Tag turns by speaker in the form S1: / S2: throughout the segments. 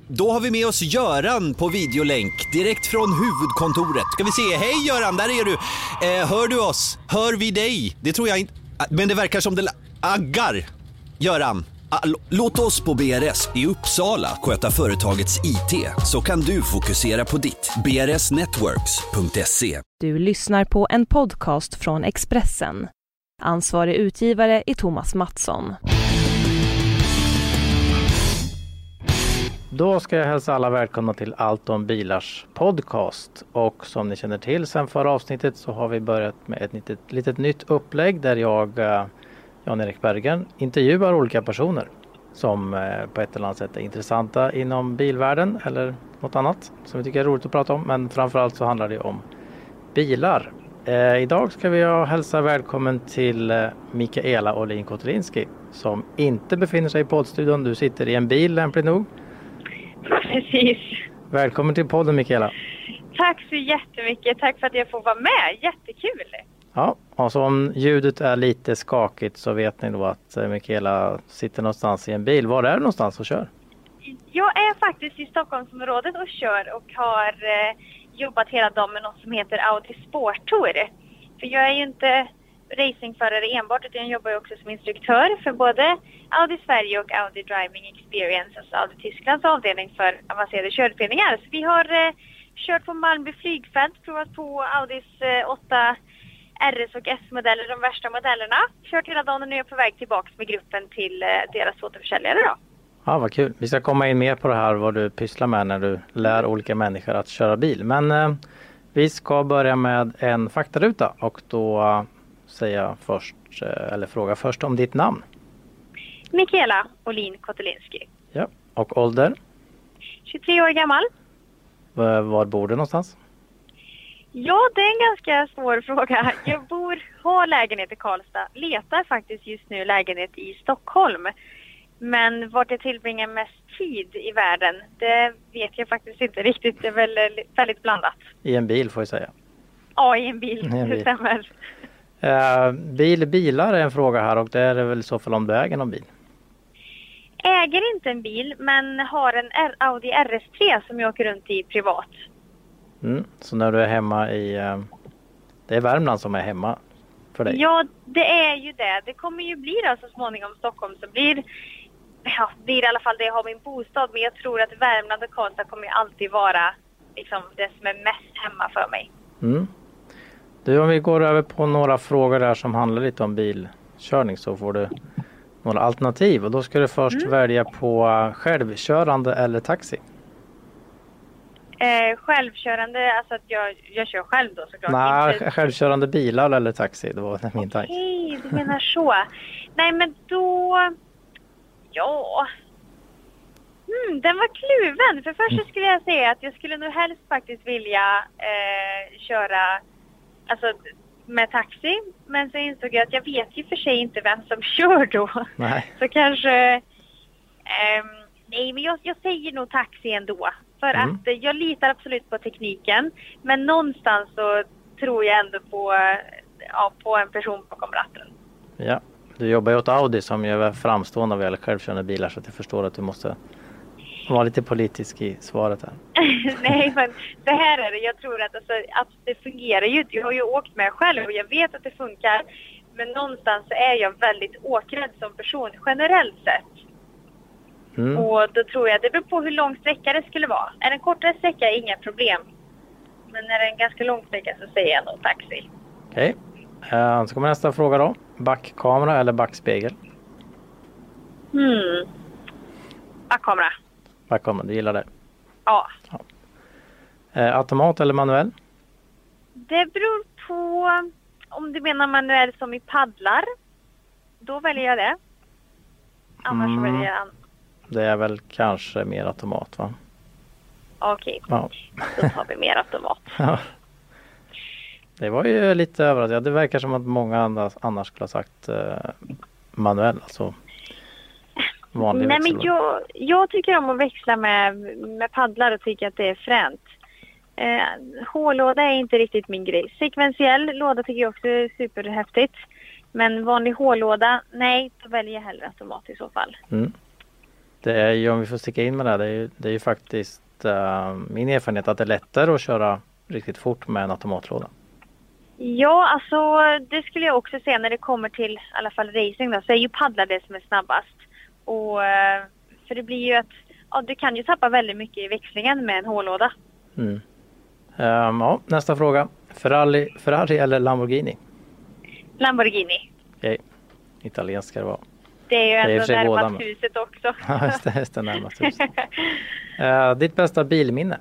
S1: Då har vi med oss Göran på videolänk direkt från huvudkontoret. Ska vi se, hej Göran, där är du. Hör du oss? Hör vi dig? Det tror jag inte, men det verkar som det aggar. Göran, låt oss på BRS i Uppsala sköta företagets IT, så kan du fokusera på ditt. brsnetworks.se.
S2: Du lyssnar på en podcast från Expressen. Ansvarig utgivare är Thomas Mattsson.
S3: Då ska jag hälsa alla välkomna till Allt om bilars podcast. Och som ni känner till sen förra avsnittet så har vi börjat med ett litet nytt upplägg där jag, Jan-Erik Berggren, intervjuar olika personer som på ett eller annat sätt är intressanta inom bilvärlden eller något annat som vi tycker är roligt att prata om. Men framförallt så handlar det om bilar. Idag ska vi hälsa välkommen till Mikaela Olin Kotelinski som inte befinner sig i poddstudion. Du sitter i en bil lämpligt nog.
S4: Precis.
S3: Välkommen till podden, Mikaela.
S4: Tack så jättemycket. Tack för att jag får vara med. Jättekul.
S3: Ja, och så om ljudet är lite skakigt så vet ni då att Mikaela sitter någonstans i en bil. Var är du någonstans och kör?
S4: Jag är faktiskt i Stockholmsområdet och kör och har jobbat hela dagen med något som heter Audi Sport Tour. För jag är ju inte racingförare enbart, utan jag jobbar ju också som instruktör för både Audi Sverige och Audi Driving Experience, alltså Audi Tysklands avdelning för avancerade körutbildningar. Så vi har kört på Malmby flygfält, provat på Audis 8 RS och S-modeller, de värsta modellerna. Kört hela dagen och nu är jag på väg tillbaka med gruppen till deras återförsäljare då.
S3: Ja, vad kul. Vi ska komma in mer på det här vad du pysslar med när du lär olika människor att köra bil. Men vi ska börja med en faktaruta och då säga först, eller fråga först om ditt namn.
S4: Mikaela Olin Kotelinski.
S3: Ja, och ålder?
S4: 23 år gammal.
S3: Var bor du någonstans?
S4: Ja, det är en ganska svår fråga. Jag har lägenhet i Karlstad. Letar faktiskt just nu lägenhet i Stockholm. Men vart jag tillbringar mest tid i världen, det vet jag faktiskt inte riktigt. Det är väl väldigt blandat.
S3: I en bil får jag säga.
S4: Ja, i en bil. Det stämmer.
S3: Bilar är en fråga här och det är väl så fall om du äger någon bil?
S4: Äger inte en bil men har en Audi RS3 som jag åker runt i privat.
S3: Så när du är hemma det är Värmland som är hemma för dig?
S4: Ja, det är ju det. Det kommer ju bli då så småningom Stockholm så blir i alla fall det jag har min bostad. Men jag tror att Värmland och Karlstad kommer alltid vara liksom det som är mest hemma för mig.
S3: Du, om vi går över på några frågor där som handlar lite om bilkörning så får du några alternativ. Och då ska du först välja på självkörande eller taxi.
S4: Självkörande, alltså att jag kör själv då såklart.
S3: Nej, självkörande bilar eller taxi, det var min tanke.
S4: Okej, du menar så. Nej, men då... Ja... den var kluven. För först så skulle jag säga att jag skulle nog helst faktiskt vilja köra alltså, med taxi. Men så insåg jag att jag vet ju för sig inte vem som kör då.
S3: Nej.
S4: Så kanske... nej, men jag säger nog taxi ändå. För att jag litar absolut på tekniken. Men någonstans så tror jag ändå på en person bakom ratten.
S3: Ja, du jobbar ju åt Audi som ju är framstående vad gäller självkörande bilar. Så att jag förstår att du måste vara lite politisk i svaret här.
S4: Nej, men det här är det. Jag tror att det fungerar ju. Jag har ju åkt med själv och jag vet att det funkar. Men någonstans är jag väldigt åkrädd som person generellt sett. Och då tror jag, det beror på hur lång sträcka det skulle vara. Är det en kortare sträcka är inga problem. Men när det är en ganska lång sträcka så säger jag nog taxi.
S3: Okej. Så kommer nästa fråga då. Backkamera eller backspegel?
S4: Backkamera.
S3: Backkamera, du gillar det?
S4: Ja.
S3: Automat eller manuell?
S4: Det beror på om du menar manuell som i paddlar. Då väljer jag det. Annars väljer jag
S3: det är väl kanske mer automat, va?
S4: Okej.
S3: Ja.
S4: Då tar vi mer automat.
S3: Det var ju lite överraskande. Det verkar som att många annars skulle ha sagt manuell, alltså vanlig
S4: Nej,
S3: växel.
S4: men jag tycker om att växla med paddlar och tycker att det är fränt. Hårlåda är inte riktigt min grej. Sekventiell låda tycker jag också är superhäftigt. Men vanlig hårlåda, nej, då väljer jag hellre automat i så fall.
S3: Det är ju, om vi får sticka in med det är ju faktiskt min erfarenhet att det är lättare att köra riktigt fort med en automatlåda.
S4: Ja, alltså det skulle jag också säga när det kommer till i alla fall racing då, så är ju paddlar det som är snabbast. Och för det blir ju att du kan ju tappa väldigt mycket i växlingen med en hållåda.
S3: Ja, nästa fråga. Ferrari eller Lamborghini?
S4: Lamborghini.
S3: Okej, italiensk ska det vara.
S4: Det är ju
S3: Det är
S4: ändå närmast huset också.
S3: Ja, just det närmast huset. Ditt bästa bilminne?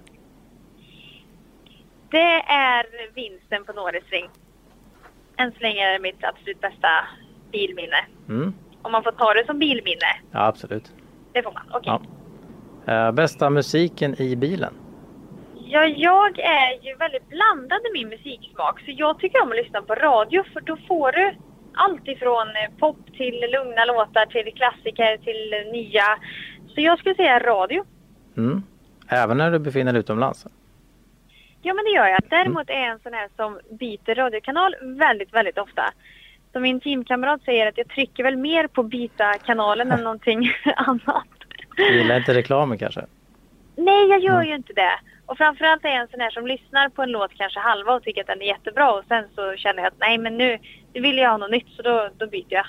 S4: Det är vinsten på Norrisring. Än så länge är det mitt absolut bästa bilminne. Om man får ta det som bilminne.
S3: Ja, absolut.
S4: Det får man, okej.
S3: Ja. Bästa musiken i bilen?
S4: Ja, jag är ju väldigt blandad i min musiksmak. Så jag tycker om att lyssna på radio. För då får du allt ifrån pop till lugna låtar till klassiker till nya. Så jag skulle säga radio.
S3: Även när du befinner dig utomlands?
S4: Ja, men det gör jag. Däremot är jag en sån här som byter radiokanal väldigt, väldigt ofta. Så min teamkamrat säger att jag trycker väl mer på byta kanalen än någonting annat.
S3: Du gillar inte reklamen kanske?
S4: Nej, jag gör ju inte det. Och framförallt är jag en sån här som lyssnar på en låt kanske halva och tycker att den är jättebra. Och sen så känner jag att nej, men nu vill jag ha något nytt, så då byter jag.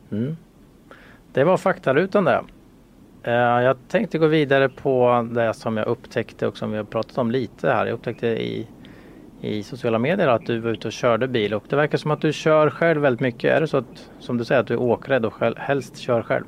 S3: Det var faktarutan där. Jag tänkte gå vidare på det som jag upptäckte och som vi har pratat om lite här. Jag upptäckte i sociala medier att du var ute och körde bil, och det verkar som att du kör själv väldigt mycket. Är det så att, som du säger, att du är åkrädd och helst kör själv?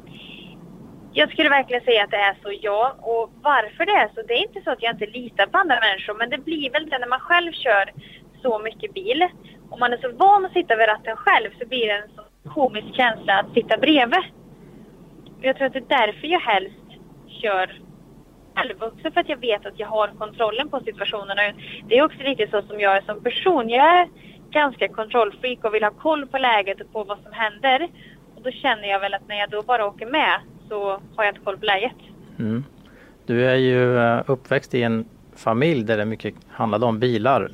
S4: Jag skulle verkligen säga att det är så, ja. Och varför det är så, det är inte så att jag inte litar på andra människor, men det blir väl det när man själv kör så mycket bil. Om man är så van att sitta vid ratten själv så blir det en så komisk känsla att sitta bredvid. Jag tror att det är därför jag helst kör själv, också för att jag vet att jag har kontrollen på situationerna. Det är också riktigt så som jag är som person. Jag är ganska kontrollfreak och vill ha koll på läget och på vad som händer. Och då känner jag väl att när jag då bara åker med så har jag inte koll på läget.
S3: Du är ju uppväxt i en familj där det mycket handlade om bilar.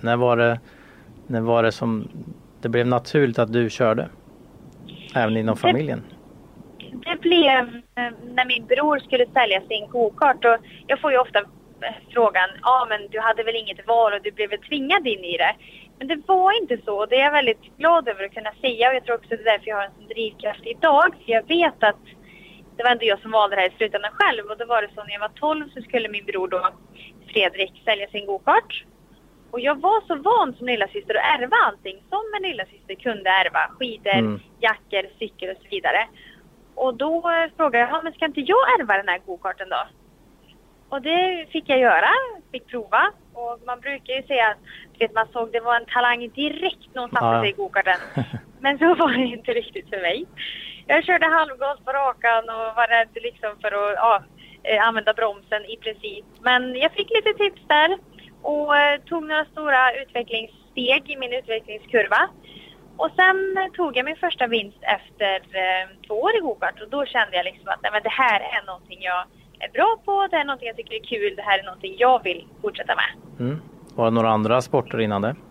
S3: När var det som det blev naturligt att du körde? Även inom familjen?
S4: Det blev när min bror skulle sälja sin go-kart, och jag får ju ofta frågan, men du hade väl inget val och du blev väl tvingad in i det. Men det var inte så, det är jag väldigt glad över att kunna säga, och jag tror också det är därför jag har en sån drivkraft idag. För jag vet att det var inte jag som valde det här i slutändan själv, och då var det så när jag var 12 så skulle min bror då, Fredrik, sälja sin go-kart. Och jag var så van som lillasyster att ärva allting som en lillasyster kunde ärva. Skidor, jackor, cykel och så vidare. Och då frågade jag, men ska inte jag ärva den här go-karten då? Och det fick jag göra, fick prova. Och man brukar ju säga att man såg det var en talang direkt när hon satte sig i go-karten. Men så var det inte riktigt för mig. Jag körde halvgas på rakan och var rädd liksom för att använda bromsen i princip. Men jag fick lite tips där och tog några stora utvecklingssteg i min utvecklingskurva. Och sen tog jag min första vinst efter 2 år i go-kart, och då kände jag liksom att nej, men det här är någonting jag är bra på, det är någonting jag tycker är kul, det här är någonting jag vill fortsätta med.
S3: Var det några andra sporter innan det?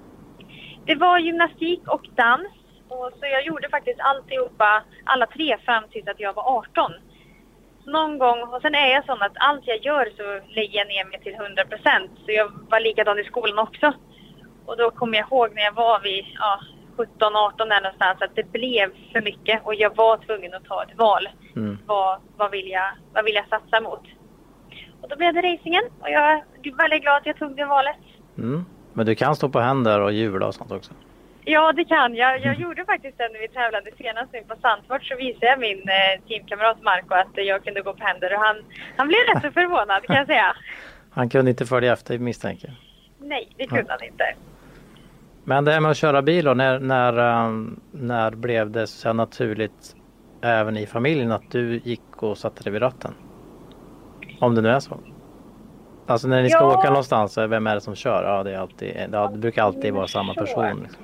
S4: Det var gymnastik och dans, och så jag gjorde faktiskt alltihopa, alla 3 fram tills att jag var 18. Så någon gång, och sen är jag sån att allt jag gör så lägger jag ner mig till 100%, så jag var likadan i skolan också. Och då kommer jag ihåg när jag var vid 17-18 där någonstans att det blev för mycket och jag var tvungen att ta ett val. Vad vill jag satsa mot? Och då blev det racingen, och jag är väldigt glad att jag tog det valet.
S3: Men du kan stå på händer och hjula och sånt också?
S4: Ja, det kan jag. Jag gjorde faktiskt det när vi tävlade senast nu på Sandfort, så visade jag min teamkamrat Marco att jag kunde gå på händer, och han blev rätt så förvånad kan jag säga.
S3: Han kunde inte följa efter, misstänker.
S4: Nej, det kunde han inte.
S3: Men det här med att köra bil då, när blev det så naturligt även i familjen att du gick och satte dig vid ratten? Om det nu är så. Alltså när ni ska åka någonstans, vem är det som kör? Ja, det brukar alltid vara samma person. Liksom.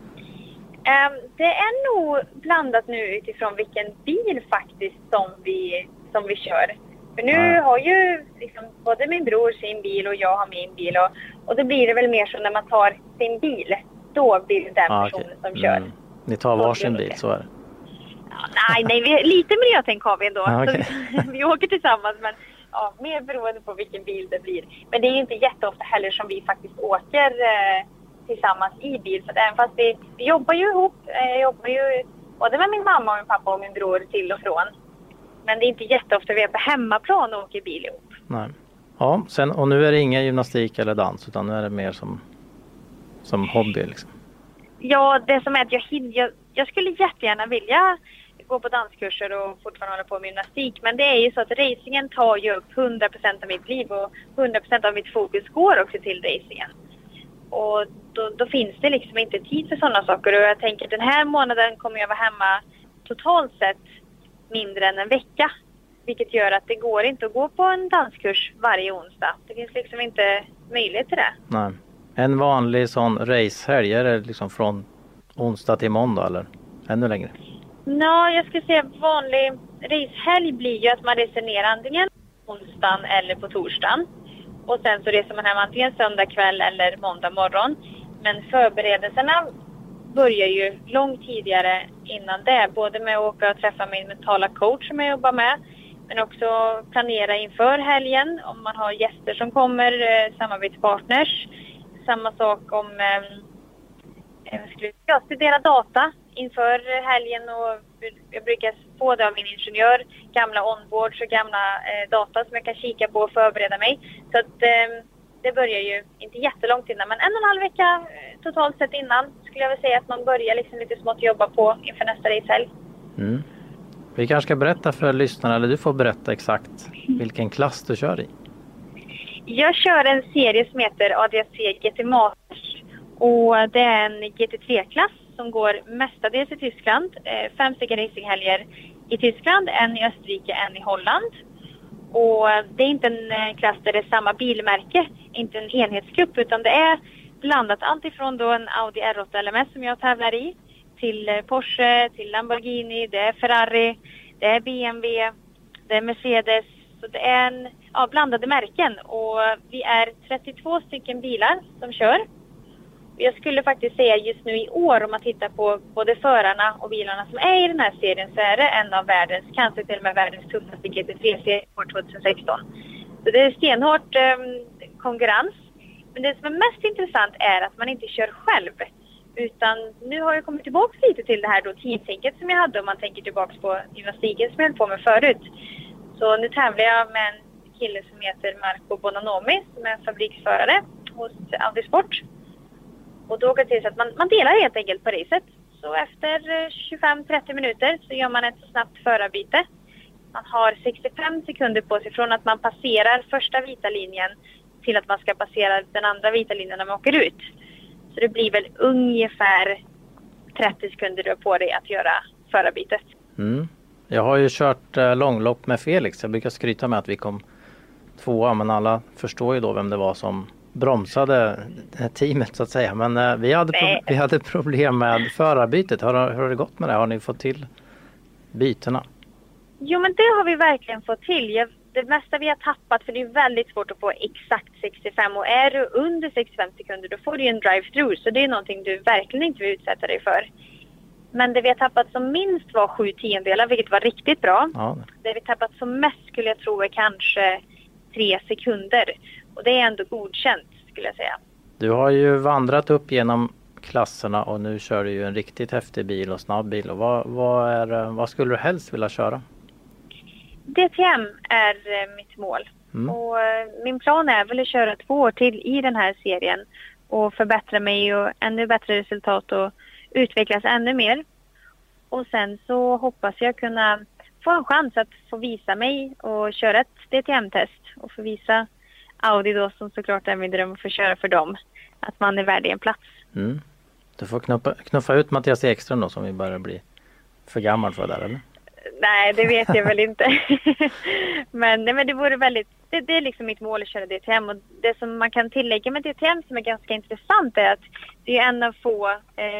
S4: Det är nog blandat nu utifrån vilken bil faktiskt som vi kör. För nu har ju liksom både min bror sin bil och jag har min bil, och då blir det väl mer så när man tar sin bil. Då blir det den personen som kör.
S3: Ni tar varsin bil, så är det.
S4: Nej, lite miljötänk har vi ändå.
S3: Okay.
S4: Så vi åker tillsammans, men ja, mer beroende på vilken bil det blir. Men det är inte jätteofta heller som vi faktiskt åker tillsammans i bil. För även fast vi jobbar ju ihop, jag jobbar ju både med min mamma och min pappa och min bror till och från. Men det är inte jätteofta vi är på hemmaplan och åker bil ihop.
S3: Nej. Ja, och nu är det ingen gymnastik eller dans, utan nu är det mer som hobby liksom.
S4: Ja, det som är att jag skulle jättegärna vilja gå på danskurser och fortfarande hålla på med gymnastik. Men det är ju så att racingen tar ju upp 100% av mitt liv och 100% av mitt fokus går också till racingen. Och då finns det liksom inte tid för sådana saker. Och jag tänker att den här månaden kommer jag vara hemma totalt sett mindre än en vecka. Vilket gör att det går inte att gå på en danskurs varje onsdag. Det finns liksom inte möjlighet till det.
S3: Nej. En vanlig sån racehelg, är det liksom från onsdag till måndag eller ännu längre?
S4: Ja, jag skulle säga vanlig racehelg blir ju att man reser ner antingen onsdagen eller på torsdagen. Och sen så reser man hem antingen söndag kväll eller måndag morgon. Men förberedelserna börjar ju långt tidigare innan det. Både med att åka och träffa min mentala coach som jag jobbar med. Men också planera inför helgen om man har gäster som kommer, samarbetspartners. Samma sak om jag studera data inför helgen och jag brukar få det av min ingenjör. Gamla onboards och gamla data som jag kan kika på och förbereda mig. Så att det börjar ju inte jättelångt innan, men 1,5 vecka totalt sett innan skulle jag väl säga att man börjar liksom lite smått jobba på inför nästa racehelg.
S3: Mm. Vi kanske ska berätta för lyssnarna, eller du får berätta exakt vilken klass du kör i.
S4: Jag kör en serie som heter ADAC GT Masters och det är en GT3-klass som går mestadels i Tyskland. 5 stycken racinghelger i Tyskland, en i Österrike, en i Holland. Och det är inte en klass där det är samma bilmärke, inte en enhetsgrupp, utan det är blandat allt ifrån då en Audi R8 LMS som jag tävlar i till Porsche, till Lamborghini, det är Ferrari, det är BMW, det är Mercedes. Så det är blandade märken och vi är 32 stycken bilar som kör. Jag skulle faktiskt säga just nu i år, om man tittar på både förarna och bilarna som är i den här serien, så är det en av världens, kanske till och med världens tuffaste GT3-serie år 2016. Så det är stenhårt konkurrens. Men det som är mest intressant är att man inte kör själv. Utan nu har jag kommit tillbaka lite till det här då teamtänket som jag hade om man tänker tillbaka på gymnastiken som jag höll på med förut. Så nu tävlar jag med en kille som heter Marco Bonanomi som är fabriksförare hos Audi Sport. Och då går det till så att man delar helt enkelt på racet. Så efter 25-30 minuter så gör man ett snabbt förarbyte. Man har 65 sekunder på sig från att man passerar första vita linjen till att man ska passera den andra vita linjen när man åker ut. Så det blir väl ungefär 30 sekunder på dig att göra förarbytet.
S3: Mm. Jag har ju kört långlopp med Felix. Jag brukar skryta med att vi kom 2, men alla förstår ju då vem det var som bromsade teamet så att säga. Men vi hade problem med förarbytet. Hur har det gått med det? Har ni fått till bytena?
S4: Jo, men det har vi verkligen fått till. Det mesta vi har tappat, för det är väldigt svårt att få exakt 65. Och är du under 65 sekunder då får du en drive-through. Så det är någonting du verkligen inte vill utsätta dig för. Men det vi har tappat som minst var 7/10, vilket var riktigt bra.
S3: Ja.
S4: Det vi tappat som mest skulle jag tro är kanske 3 sekunder. Och det är ändå godkänt skulle jag säga. Du
S3: har ju vandrat upp genom klasserna och nu kör du ju en riktigt häftig bil och snabb bil. Och vad skulle du helst vilja köra? DTM är mitt mål. Och min plan är väl att köra 2 år till i den här serien. Och förbättra mig och ännu bättre resultat och utvecklas ännu mer. Och sen så hoppas jag kunna få en chans att få visa mig och köra ett DTM-test. Och få visa Audi då, som såklart är min dröm att få köra för dem, att man är värd en plats. Mm. Du får knuffa ut Mattias Ekström då, som vi börjar bli för gammal för där, eller? Nej, det vet jag väl inte. men det vore väldigt, det är liksom mitt mål att köra DTM. Och det som man kan tillägga med DTM som är ganska intressant är att det är en av få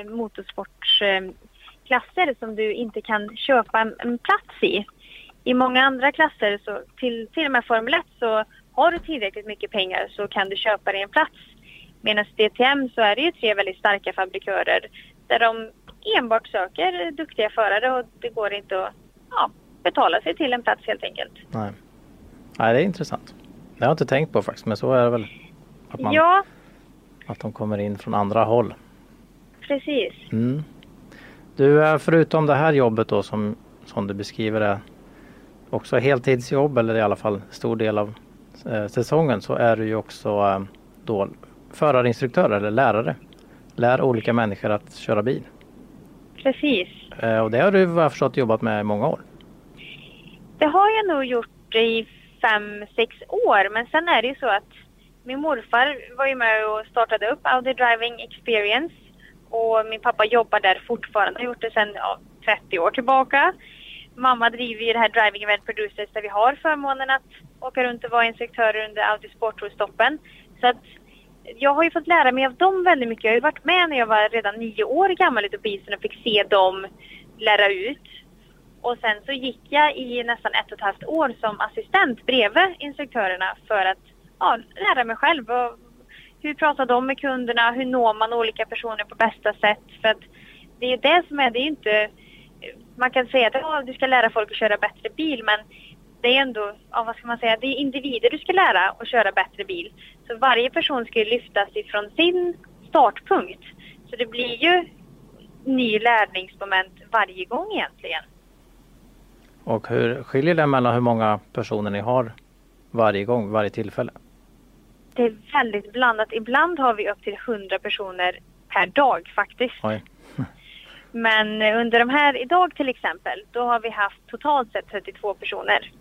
S3: motorsportsklasser som du inte kan köpa en plats i. I många andra klasser, så till och med Formel 1, så har du tillräckligt mycket pengar så kan du köpa dig en plats. Medan DTM så är det ju 3 väldigt starka fabrikörer där de
S4: enbart söker duktiga förare och det går inte att betala sig till en plats helt enkelt.
S3: Nej, det är intressant. Det har jag inte tänkt på faktiskt, men så är det väl att de kommer in från andra håll.
S4: Precis.
S3: Mm. Du, förutom det här jobbet då som du beskriver det också heltidsjobb eller i alla fall stor del av säsongen, så är du ju också då förarinstruktör eller lärare. Lär olika människor att köra bil.
S4: Precis.
S3: Och det har du, vad jag förstått, jobbat med i många år.
S4: Det har jag nog gjort i 5-6 år, men sen är det ju så att min morfar var ju med och startade upp Audi Driving Experience och min pappa jobbar där fortfarande, har gjort det sedan 30 år tillbaka. Mamma driver ju det här Driving Event Producers där vi har förmånen att åka runt och vara instruktörer under Audi Sporttour-stoppen. Så att jag har ju fått lära mig av dem väldigt mycket. Jag har ju varit med när jag var redan 9 år gammal ute på isen och fick se dem lära ut. Och sen så gick jag i nästan 1,5 år som assistent bredvid instruktörerna för att lära mig själv. Och hur pratar de med kunderna? Hur når man olika personer på bästa sätt? För att det är det som är, det är inte... Man kan säga att du ska lära folk att köra bättre bil, men det är ändå, vad ska man säga, det är individer du ska lära att köra bättre bil. Så varje person ska lyftas ifrån sin startpunkt. Så det blir ju ny lärningsmoment varje gång egentligen.
S3: Och hur skiljer det mellan hur många personer ni har varje gång, varje tillfälle?
S4: Det är väldigt blandat. Ibland har vi upp till 100 personer per dag faktiskt.
S3: Oj.
S4: Men under de här, idag till exempel, då har vi haft totalt sett 32 personer.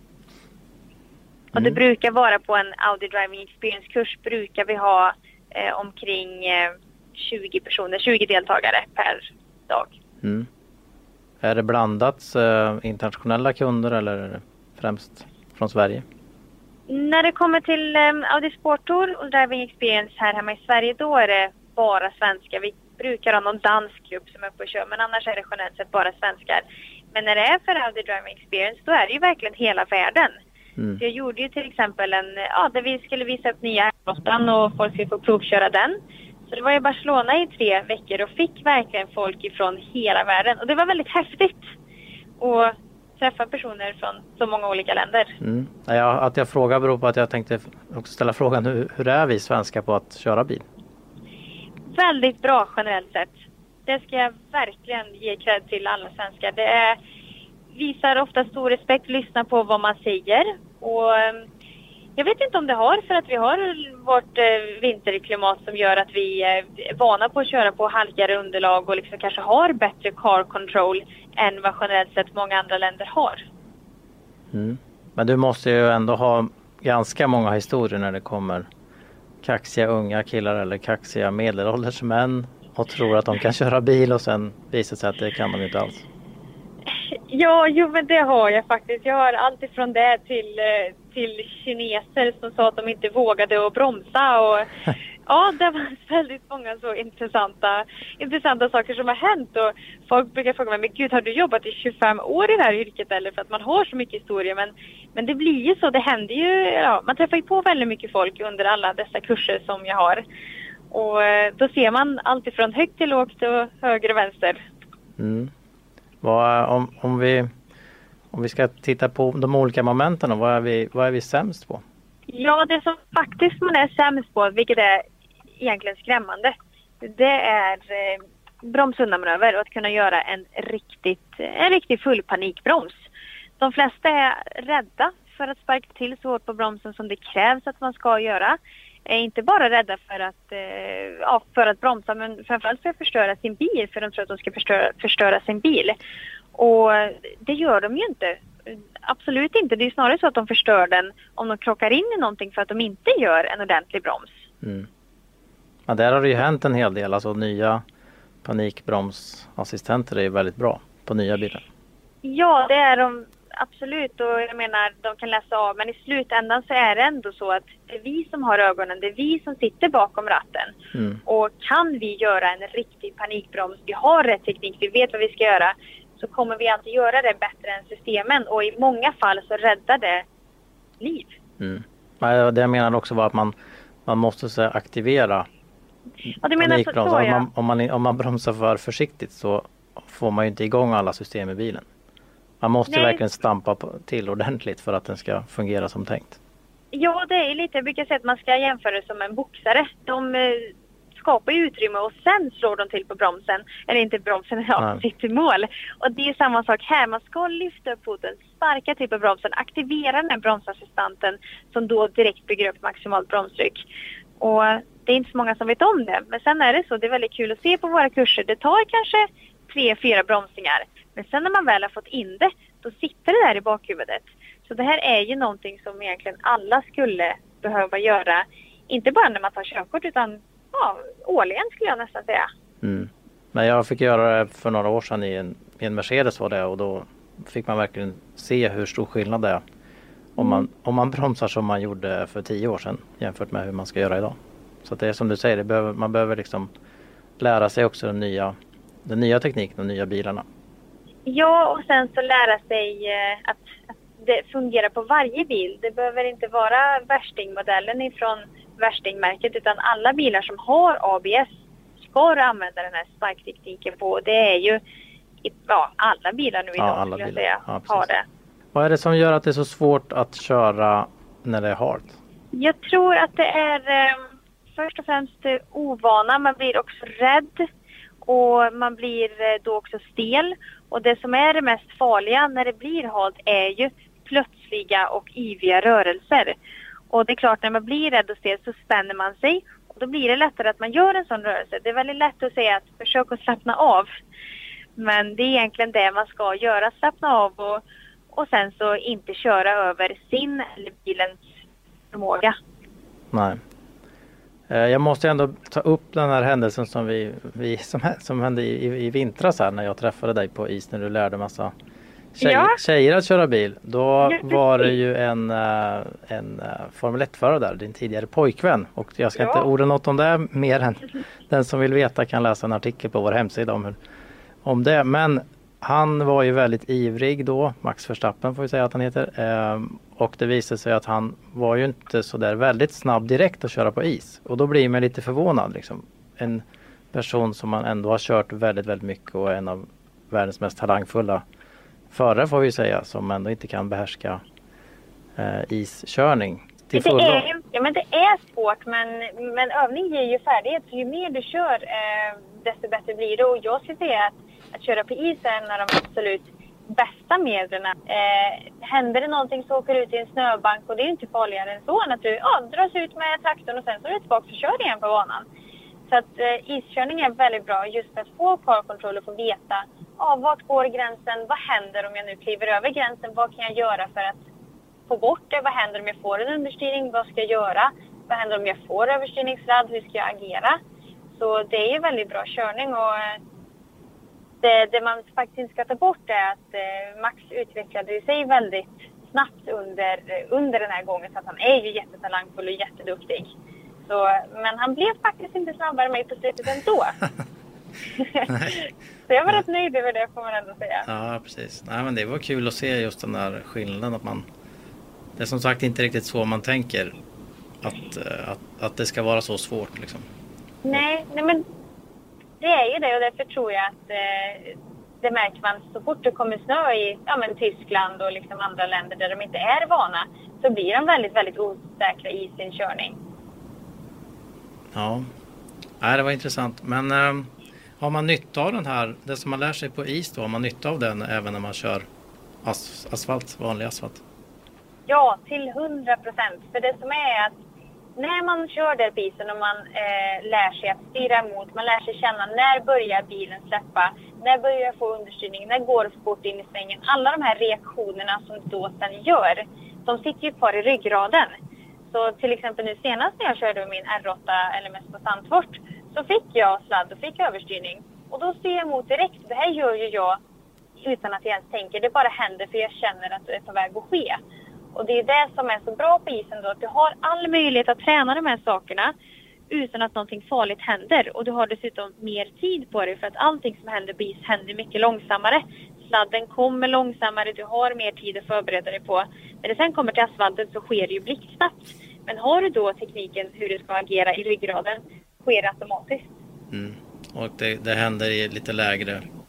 S4: Och det brukar vara på en Audi Driving Experience-kurs brukar vi ha omkring 20 personer, 20 deltagare per dag.
S3: Mm. Är det blandat internationella kunder eller är det främst från Sverige?
S4: När det kommer till Audi Sporttour och Driving Experience här hemma i Sverige, då är det bara svenska. Vi brukar ha någon dansk grupp som är uppe och kör, men annars är det generellt sett bara svenskar. Men när det är för Audi Driving Experience, då är det ju verkligen hela världen. Så jag gjorde ju till exempel där vi skulle visa upp nya R8 och folk skulle få provköra den. Så det var i Barcelona i 3 veckor och fick verkligen folk ifrån hela världen. Och det var väldigt häftigt att träffa personer från så många olika länder.
S3: Att jag frågar beror på att jag tänkte också ställa frågan hur är vi svenskar på att köra bil?
S4: Väldigt bra generellt sett. Det ska jag verkligen ge cred till alla svenskar. Det visar ofta stor respekt, lyssna på vad man säger. Och jag vet inte om det har, för att vi har vårt vinterklimat som gör att vi är vana på att köra på halkigare underlag och liksom kanske har bättre car control än vad generellt sett många andra länder har.
S3: Men du måste ju ändå ha ganska många historier när det kommer kaxiga unga killar eller kaxiga medelålders män och tror att de kan köra bil och sen visar sig att det kan de inte alls.
S4: Ja, men det har jag faktiskt. Jag har allt ifrån det till kineser som sa att de inte vågade att bromsa. Och ja, det var väldigt många så intressanta saker som har hänt. Och folk brukar fråga mig, men gud, har du jobbat i 25 år i det här yrket? Eller för att man har så mycket historia. Men det blir ju så, det händer ju, man träffar ju på väldigt mycket folk under alla dessa kurser som jag har. Och då ser man allt ifrån högt till lågt och höger och vänster. Om vi ska titta på de olika momenten, vad är vi sämst på? Ja, det som faktiskt man är sämst på, vilket är egentligen skrämmande, det är bromsundanmanöver och att kunna göra en riktig full panikbroms. De flesta är rädda för att sparka till så hårt på bromsen som det krävs att man ska göra. Är inte bara rädda för att bromsa, men framförallt för att förstöra sin bil, för de tror att de ska förstöra sin bil. Och det gör de ju inte. Absolut inte. Det är snarare så att de förstör den om de krockar in i någonting för att de inte gör en ordentlig broms.
S3: Ja, där har det ju hänt en hel del. Alltså nya panikbromsassistenter är ju väldigt bra på nya bilar. Ja, det är de absolut, och jag menar, de kan läsa av, men i slutändan så är det ändå så att det är vi som har ögonen, det är vi som sitter bakom ratten. Och kan vi göra en riktig panikbroms, vi har rätt teknik, vi vet vad vi ska göra, så kommer vi alltid göra det bättre än systemen, och i många fall så räddar det liv. Det jag menar också var att man måste aktivera panikbroms. Om man bromsar för försiktigt så får man ju inte igång alla system i bilen. Man måste ju verkligen stampa till ordentligt för att den ska fungera som tänkt.
S4: Ja, det är lite, jag brukar säga att man ska jämföra det som en boxare. De skapar ju utrymme och sen slår de till på bromsen. Eller inte bromsen, sitt i mål. Och det är samma sak här. Man ska lyfta upp foten, sparka till på bromsen, aktivera den här bromsassistanten som då direkt bygger upp maximalt bromstryck. Och det är inte så många som vet om det. Men sen är det så, det är väldigt kul att se på våra kurser. Det tar kanske 3-4 bromsningar. Men sen när man väl har fått in det, då sitter det där i bakhuvudet. Så det här är ju någonting som egentligen alla skulle behöva göra. Inte bara när man tar körkort utan årligen skulle jag nästan säga.
S3: Mm. Men jag fick göra det för några år sedan i en Mercedes var det. Och då fick man verkligen se hur stor skillnad det är. Om man bromsar som man gjorde för 10 år sedan jämfört med hur man ska göra idag. Så att det är som du säger, man behöver liksom lära sig också den nya tekniken, de nya bilarna.
S4: Ja, och sen så lära sig att det fungerar på varje bil. Det behöver inte vara värstingmodellen ifrån värstingmärket utan alla bilar som har ABS ska använda den här sparktekniken på. Det är ju alla bilar nu idag skulle jag säga har det.
S3: Vad är det som gör att det är så svårt att köra när det är halt?
S4: Jag tror att det är först och främst ovana. Man blir också rädd och man blir då också stel. Och det som är det mest farliga när det blir halt är ju plötsliga och yviga rörelser. Och det är klart, när man blir rädd och stel så spänner man sig. Och då blir det lättare att man gör en sån rörelse. Det är väldigt lätt att säga att försök att slappna av. Men det är egentligen det man ska göra, slappna av och sen så inte köra över sin eller bilens förmåga.
S3: Nej. Jag måste ändå ta upp den här händelsen som hände i vintras här när jag träffade dig på is när du lärde massa tjejer att köra bil. Då var det ju en Formel 1-förare där, din tidigare pojkvän. Och jag ska inte orda något om det mer än den som vill veta kan läsa en artikel på vår hemsida om det. Men han var ju väldigt ivrig då, Max Verstappen får vi säga att han heter. Och det visade sig att han var ju inte så där väldigt snabb direkt att köra på is. Och då blir man lite förvånad liksom. En person som man ändå har kört väldigt, väldigt mycket och är en av världens mest talangfulla förare får vi säga, som ändå inte kan behärska iskörning till fullo.
S4: Det är svårt, men övning ger ju färdighet. Så ju mer du kör, desto bättre blir det. Och jag skulle säga att köra på is är en av de absolut bästa medlen. Händer det någonting så åker du ut i en snöbank och det är inte farligare än så. Att du dras ut med traktorn och sen så är du tillbaka och kör igen på banan. Så att iskörning är väldigt bra just för att få carkontroll och få veta vart går gränsen, vad händer om jag nu kliver över gränsen, vad kan jag göra för att få bort det, vad händer om jag får en understyrning, vad ska jag göra, vad händer om jag får överstyrningssladd, hur ska jag agera. Så det är ju väldigt bra körning och det man faktiskt inte ska ta bort är att Max utvecklade sig väldigt snabbt under den här gången så att han är ju jättetalangfull och jätteduktig. Men han blev faktiskt inte snabbare än mig på slutet ändå. Så jag var rätt nöjd över det får man ändå säga.
S3: Ja, precis. Nej, men det var kul att se just den där skillnaden att det är som sagt inte riktigt så man tänker att det ska vara så svårt liksom.
S4: Nej men det är ju det och därför tror jag att det märker man så fort det kommer snö i Tyskland och liksom andra länder där de inte är vana så blir de väldigt, väldigt osäkra i sin körning.
S3: Ja, det var intressant. Men har man nytta av den här, det som man lär sig på is då, har man nytta av den även när man kör vanlig asfalt?
S4: Ja, till 100%. För det som är att när man kör där på isen och man lär sig att styra emot, man lär sig känna när börjar bilen släppa, när börjar jag få understyrning, när går det fort in i svängen. Alla de här reaktionerna som då sen gör, de sitter ju kvar i ryggraden. Så till exempel nu senast när jag körde min R8 LMS på Sandfort så fick jag sladd och fick överstyrning. Och då styr jag emot direkt. Det här gör ju jag utan att jag ens tänker. Det bara händer för jag känner att det är på väg att ske. Och det är det som är så bra på isen då. Att du har all möjlighet att träna de här sakerna utan att någonting farligt händer. Och du har dessutom mer tid på dig för att allting som händer på is händer mycket långsammare. Sladden kommer långsammare, du har mer tid att förbereda dig på. När det sen kommer till asfalten så sker det ju blixtsnabbt. Men har du då tekniken hur du ska agera i ryggraden sker det automatiskt.
S3: Och det händer i lite lägre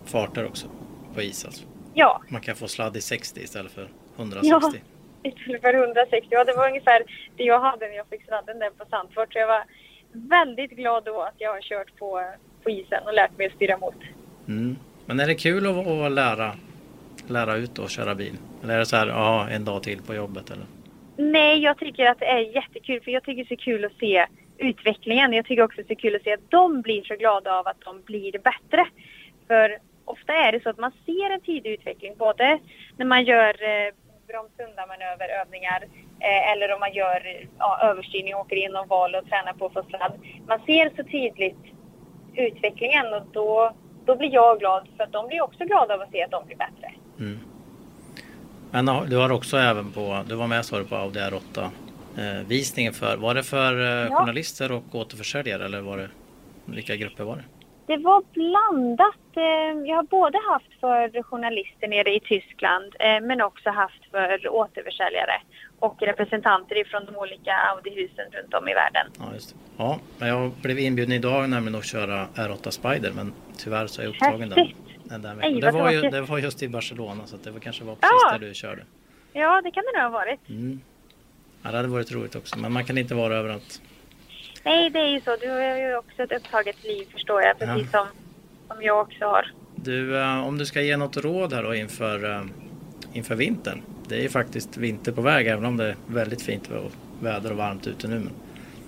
S3: farter också på is alltså.
S4: Ja.
S3: Man kan få sladd i 60 istället för 160.
S4: Ja, istället för 160. Ja, det var ungefär det jag hade när jag fick sladden där på Sandfort. Så jag var väldigt glad då att jag har kört på isen och lärt mig att styra mot.
S3: Mm. Men är det kul att lära ut och köra bil? Eller är det så här, en dag till på jobbet eller?
S4: Nej, jag tycker att det är jättekul, för jag tycker det är så kul att se utvecklingen. Jag tycker också att det är kul att se att de blir så glada av att de blir bättre. För ofta är det så att man ser en tidig utveckling, både när man gör bromsundamanöverövningar eller om man gör överstyrning, åker in och val och tränar på att få sladd. Man ser så tydligt utvecklingen och då blir jag glad, för att de blir också glada av att se att de blir bättre.
S3: Mm. Men du har också du var med på Audi R8 visningen var det för journalister och återförsäljare, eller var det, vilka grupper var det?
S4: Det var blandat. Jag har både haft för journalister nere i Tyskland men också haft för återförsäljare och representanter från de olika Audi-husen runt om i världen.
S3: Ja, just det. Ja, men jag blev inbjuden idag nämligen att köra R8 Spider, men tyvärr så är jag upptagen den veckan. Det var just i Barcelona, så det kanske var precis där du körde.
S4: Ja, det kan det nog ha varit.
S3: Mm. Ja, det hade varit roligt också, men man kan inte vara överallt.
S4: Nej, det är ju så. Du har ju också ett upptaget liv, förstår jag, precis som jag också har.
S3: Du, om du ska ge något råd här då inför vintern. Det är ju faktiskt vinter på väg, även om det är väldigt fint väder och varmt ute nu. Men...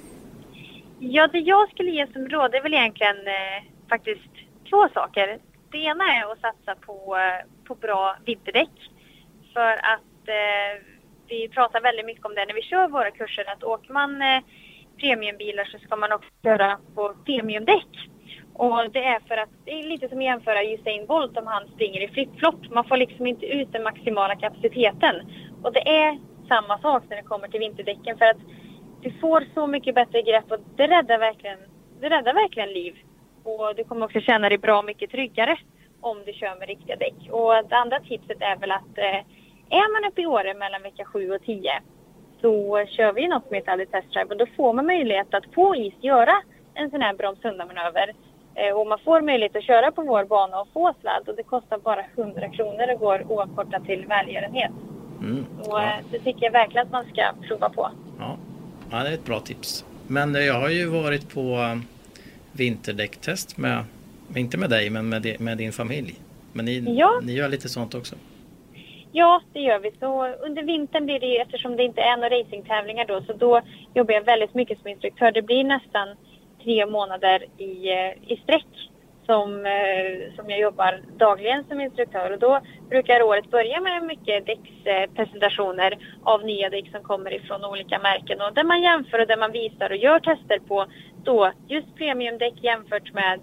S4: Ja, det jag skulle ge som råd är väl egentligen faktiskt 2 saker. Det ena är att satsa på bra vinterdäck. För att vi pratar väldigt mycket om det när vi kör våra kurser, att åker man premiumbilar så ska man också köra på premiumdäck. Och det är för att det är lite som att jämföra Usain Bolt om han springer i flip-flop. Man får liksom inte ut den maximala kapaciteten. Och det är samma sak när det kommer till vinterdäcken, för att du får så mycket bättre grepp och det räddar verkligen liv. Och du kommer också känna dig bra mycket tryggare om du kör med riktiga däck. Och det andra tipset är väl att är man uppe i Åre mellan vecka 7 och 10 så kör vi något som heter Audi Test Drive, och då får man möjlighet att på is göra en sån här bromsundamanöver. Och man får möjlighet att köra på vår bana och få sladd, och det kostar bara 100 kronor och går oavkortat till välgörenhet. Så det tycker jag verkligen att man ska prova på. Ja,
S3: det är ett bra tips. Men jag har ju varit på vinterdäcktest inte med dig, men med din familj. Men ni gör lite sånt också.
S4: Ja, det gör vi. Så under vintern blir det, eftersom det inte är några racingtävlingar så då jobbar jag väldigt mycket som instruktör. Det blir nästan 3 månader i sträck som jag jobbar dagligen som instruktör. Och då brukar året börja med mycket däckspresentationer av nya däck som kommer ifrån olika märken. Och där man jämför och där man visar och gör tester på då just premiumdäck jämfört med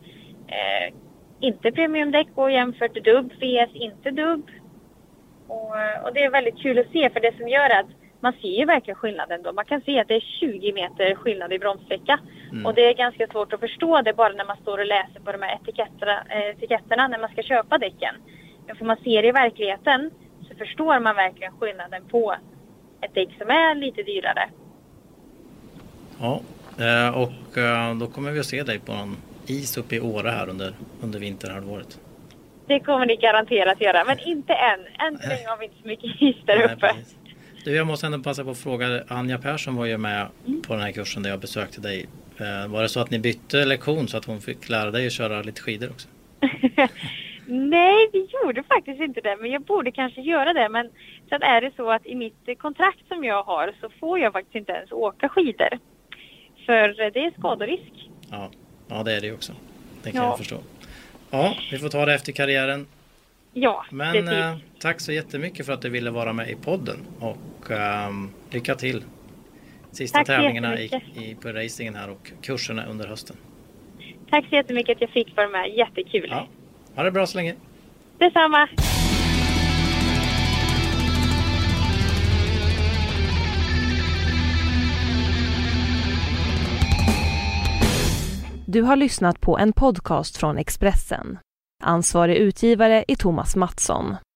S4: inte premiumdäck, och jämfört dubb, VS, inte dubb. Och det är väldigt kul att se, för det som gör att man ser ju verkligen skillnaden då. Man kan se att det är 20 meter skillnad i bromssträcka. Och det är ganska svårt att förstå det bara när man står och läser på de här etiketterna när man ska köpa däcken. Men för man ser det i verkligheten så förstår man verkligen skillnaden på ett däck som är lite dyrare.
S3: Ja, och då kommer vi att se dig på någon is uppe i Åre här under vinterhalvåret.
S4: Det kommer ni garanterat göra, men inte än. Än så länge har vi inte så mycket is där uppe.
S3: Du, jag måste ändå passa på att fråga. Anja Persson var ju med på den här kursen där jag besökte dig. Var det så att ni bytte lektion så att hon fick lära dig att köra lite skidor också?
S4: Nej, vi gjorde faktiskt inte det. Men jag borde kanske göra det. Men sen är det så att i mitt kontrakt som jag har så får jag faktiskt inte ens åka skidor. För det är skadorisk.
S3: Ja, det är det också. Det kan jag förstå. Ja, vi får ta det efter karriären.
S4: Ja,
S3: men tack så jättemycket för att du ville vara med i podden. Och lycka till. Sista tävlingarna på racingen här och kurserna under hösten.
S4: Tack så jättemycket att jag fick vara med. Jättekul.
S3: Ja, ha det bra så länge.
S4: Detsamma.
S2: Du har lyssnat på en podcast från Expressen. Ansvarig utgivare är Thomas Mattsson.